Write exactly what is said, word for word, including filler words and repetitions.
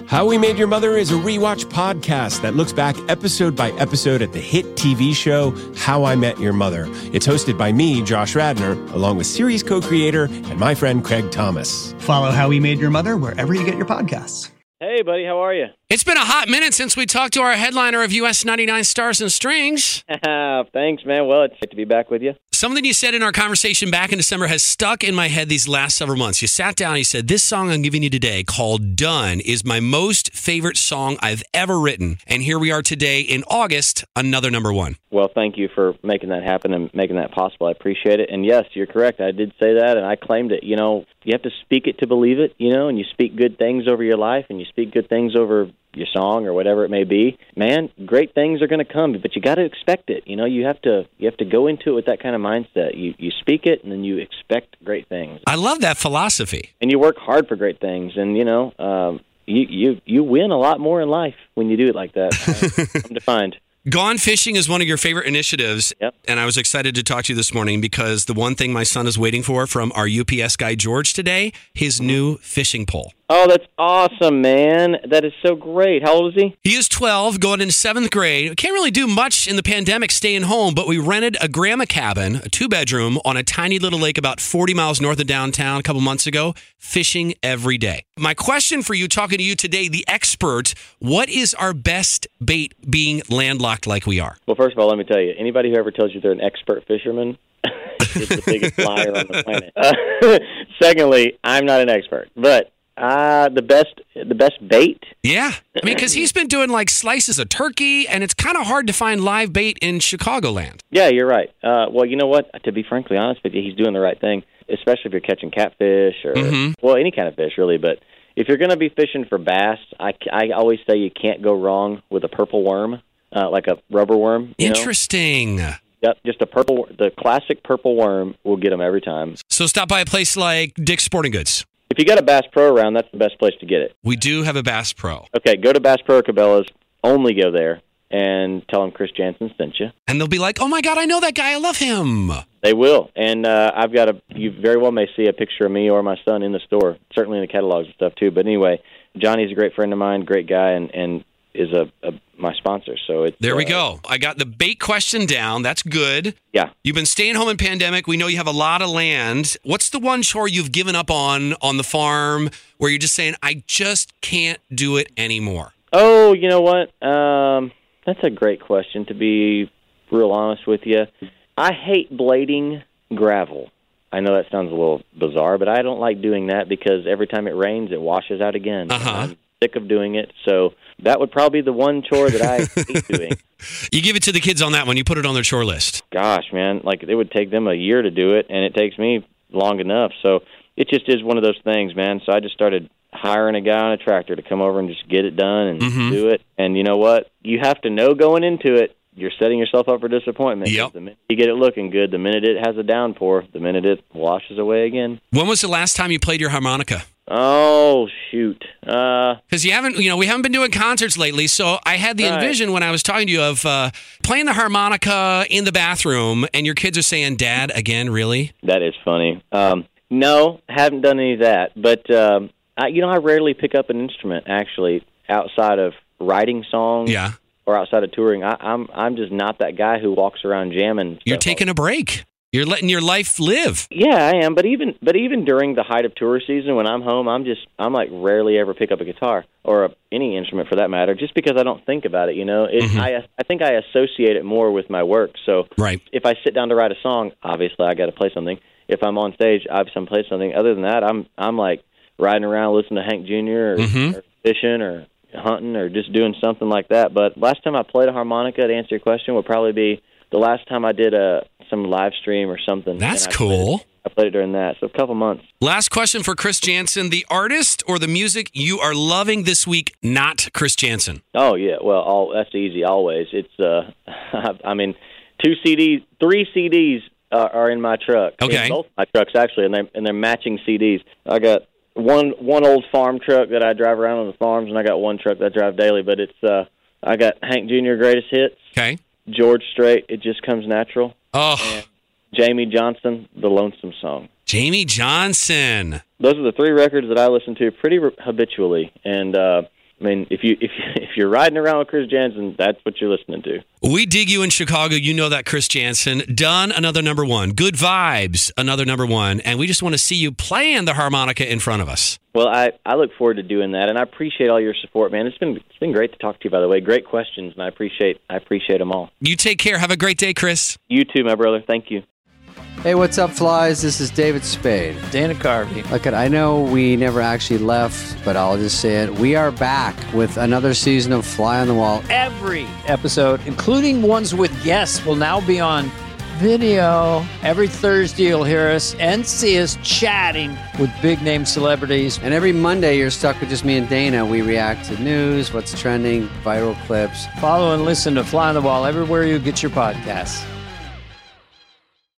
How We Made Your Mother is a rewatch podcast that looks back episode by episode at the hit T V show How I Met Your Mother. It's hosted by me, Josh Radnor, along with series co-creator and my friend Craig Thomas. Follow How We Made Your Mother wherever you get your podcasts. Hey, buddy, how are you? It's been a hot minute since we talked to our headliner of U S ninety-nine Stars and Strings. Thanks, man. Well, it's good to be back with you. Something you said in our conversation back in December has stuck in my head these last several months. You sat down and you said, this song I'm giving you today called Done is my most favorite song I've ever written. And here we are today in August, another number one. Well, thank you for making that happen and making that possible. I appreciate it. And yes, you're correct. I did say that and I claimed it. You know, you have to speak it to believe it, you know, and you speak good things over your life and you speak good things over your song or whatever it may be. Man, great things are going to come, but you got to expect it. You know, you have to you have to go into it with that kind of mindset. You you speak it and then you expect great things. I love that philosophy. And you work hard for great things. And, you know, um, you, you, you win a lot more in life when you do it like that. I'm defined. Gone Fishing is one of your favorite initiatives, yep. And I was excited to talk to you this morning because the one thing my son is waiting for from our U P S guy, George, today, his new fishing pole. Oh, that's awesome, man. That is so great. How old is he? He is twelve, going into seventh grade. Can't really do much in the pandemic staying home, but we rented a grandma cabin, a two-bedroom, on a tiny little lake about forty miles north of downtown a couple months ago, fishing every day. My question for you, talking to you today, the expert, what is our best bait being landlocked like we are? Well, first of all, let me tell you, anybody who ever tells you they're an expert fisherman is the biggest liar on the planet. Uh, secondly, I'm not an expert, but Uh, the best, the best bait. Yeah, I mean, because he's been doing like slices of turkey, and it's kind of hard to find live bait in Chicagoland. Yeah, you're right. Uh, well, you know what? To be frankly honest with you, he's doing the right thing, especially if you're catching catfish or mm-hmm. well, any kind of fish really. But if you're going to be fishing for bass, I, I always say you can't go wrong with a purple worm, uh, like a rubber worm. You Interesting. know? Yep, just a purple, the classic purple worm will get them every time. So stop by a place like Dick's Sporting Goods. If you got a Bass Pro around, that's the best place to get it. We do have a Bass Pro. Okay, go to Bass Pro or Cabela's. Only go there and tell them Chris Jansen sent you. And they'll be like, oh, my God, I know that guy. I love him. They will. And uh, I've got a, you very well may see a picture of me or my son in the store, certainly in the catalogs and stuff, too. But anyway, Johnny's a great friend of mine, great guy, and, and is a, a my sponsor. So it's, there we uh, go. I got the bait question down. That's good. Yeah. You've been staying home in pandemic. We know you have a lot of land. What's the one chore you've given up on on the farm where you're just saying, I just can't do it anymore? Oh, you know what? Um, that's a great question, to be real honest with you. I hate blading gravel. I know that sounds a little bizarre, but I don't like doing that because every time it rains, it washes out again. Uh-huh. I'm sick of doing it, so that would probably be the one chore that I hate doing. You give it to the kids on that one. You put it on their chore list. Gosh, man, like it would take them a year to do it, and it takes me long enough. So it just is one of those things, man. So I just started hiring a guy on a tractor to come over and just get it done and mm-hmm. do it. And you know what? You have to know going into it, you're setting yourself up for disappointment. Yep. The minute you get it looking good, the minute it has a downpour, the minute it washes away again. When was the last time you played your harmonica? Oh, shoot. Uh, Because you haven't, you know, we haven't been doing concerts lately, so I had the right. envision when I was talking to you of uh, playing the harmonica in the bathroom, and your kids are saying, Dad, again, really? That is funny. Um, no, haven't done any of that. But, um, I, you know, I rarely pick up an instrument, actually, outside of writing songs. Yeah. Or outside of touring. I, I'm I'm just not that guy who walks around jamming. You're taking a break. You're letting your life live. Yeah, I am. But even but even during the height of tour season, when I'm home, I'm just I'm like rarely ever pick up a guitar or a, any instrument for that matter, just because I don't think about it. You know, it, Mm-hmm. I I think I associate it more with my work. So right. if I sit down to write a song, obviously I got to play something. If I'm on stage, obviously I'm play something. Other than that, I'm I'm like riding around listening to Hank Junior or, mm-hmm. or fishing or hunting or just doing something like that. But last time I played a harmonica, to answer your question, would probably be the last time I did a some live stream or something. That's I cool. Played it, I played it during that, so a couple months. Last question for Chris Jansen. The artist or the music you are loving this week, not Chris Jansen? Oh, yeah. Well, all, that's easy always. It's, uh, I mean, two C Ds, three C Ds are, are in my truck. Okay. In both my trucks, actually, and they're, and they're matching C Ds. I got one one old farm truck that I drive around on the farms, and I got one truck that I drive daily. But it's uh, I got Hank Junior Greatest Hits, Okay. George Strait, It Just Comes Natural, Oh, and Jamie Johnson, The Lonesome Song. Jamie Johnson. Those are the three records that I listen to pretty re- habitually. And uh, I mean, if you if if you're riding around with Chris Jansen, that's what you're listening to. We dig you in Chicago. You know that, Chris Jansen. Done, another number one. Good Vibes, another number one. And we just want to see you playing the harmonica in front of us. Well, I, I look forward to doing that, and I appreciate all your support, man. It's been it's been great to talk to you, by the way. Great questions, and I appreciate I appreciate them all. You take care. Have a great day, Chris. You too, my brother. Thank you. Hey, what's up, flies? This is David Spade. Dana Carvey. Look, I know we never actually left, but I'll just say it. We are back with another season of Fly on the Wall. Every episode, including ones with guests, will now be on video. Every Thursday, you'll hear us and see us chatting with big-name celebrities. And every Monday, you're stuck with just me and Dana. We react to news, what's trending, viral clips. Follow and listen to Fly on the Wall everywhere you get your podcasts.